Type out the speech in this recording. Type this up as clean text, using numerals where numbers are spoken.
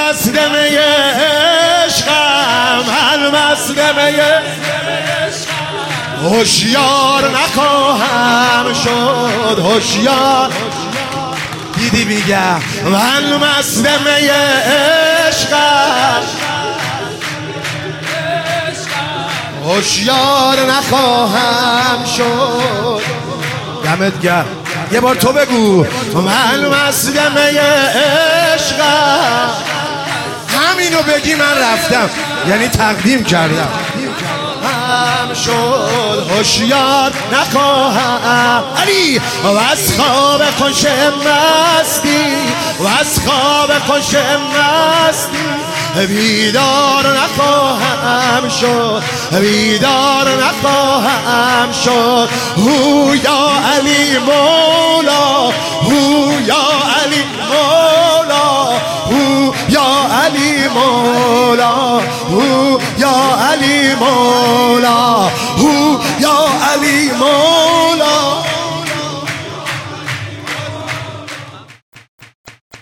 مست می عشقم، من مست می هوشیار نخواهم شد، هوشیار. دیدی میگم من مست می عشقم، هوشیار نخواهم شد. دمت گرم. یه بار تو بگو من مست می عشقم. همینو بگی من رفتم، یعنی تقدیم کردم. شد هوشیار نخواهم علی و از خواب خوش مستی، و از خواب خوش مستی بیدار نخواهم شد، بیدار نخواهم شد. هو یا علی مولا، هو یا علی مولا، هو یا علی مولا، هو یا علی مولا، هو یا علی مولا.